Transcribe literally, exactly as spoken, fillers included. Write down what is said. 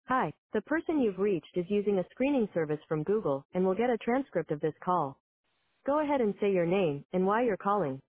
Hi, the person you've reached is using a screening service from Google and will get a transcript of this call. Go ahead and say your name and why you're calling.